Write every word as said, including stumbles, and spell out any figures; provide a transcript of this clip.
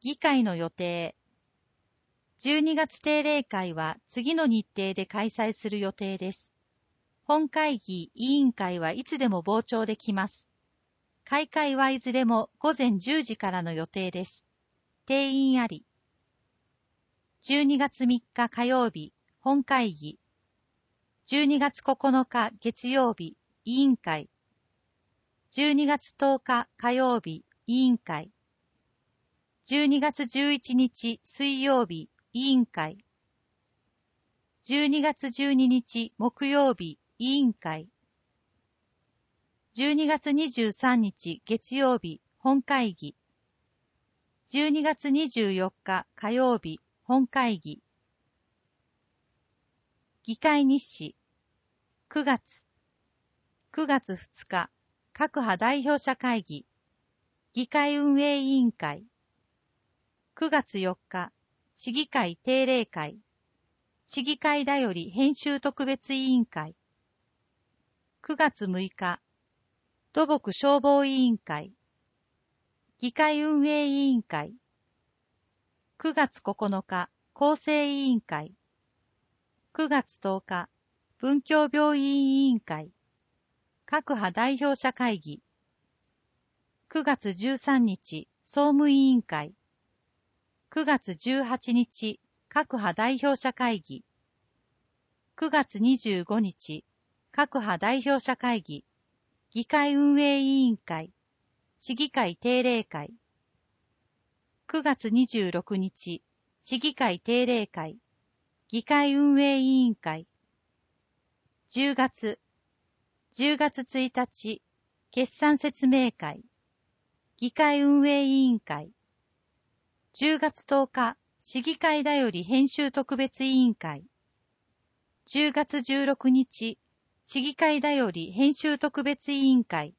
議会の予定。じゅうにがつ定例会は次の日程で開催する予定です。本会議委員会はいつでも傍聴できます。開会はいずれもごぜんじゅうじからの予定です。定員あり。じゅうにがつみっか火曜日、本会議。じゅうにがつここのか月曜日、委員会。じゅうにがつとおか火曜日、委員会。じゅうにがつじゅういちにち水曜日、委員会。じゅうにがつじゅうににち木曜日、委員会。じゅうにがつにじゅうさんにち月曜日、本会議。じゅうにがつにじゅうよっか火曜日、本会議。議会日誌。くがつ。くがつふつか、各派代表者会議。議会運営委員会。くがつよっか、市議会定例会。市議会だより編集特別委員会。くがつむいか、土木消防委員会。議会運営委員会。くがつここのか、厚生委員会。くがつとおか、文教病院委員会。各派代表者会議。くがつじゅうさんにち、総務委員会。くがつじゅうはちにち、各派代表者会議。くがつにじゅうごにち、各派代表者会議。議会運営委員会。市議会定例会。くがつにじゅうろくにち、市議会定例会。議会運営委員会。じゅうがつ、じゅうがつついたち、決算説明会。議会運営委員会。じゅうがつとおか、市議会だより編集特別委員会。じゅうがつじゅうろくにち、市議会だより編集特別委員会。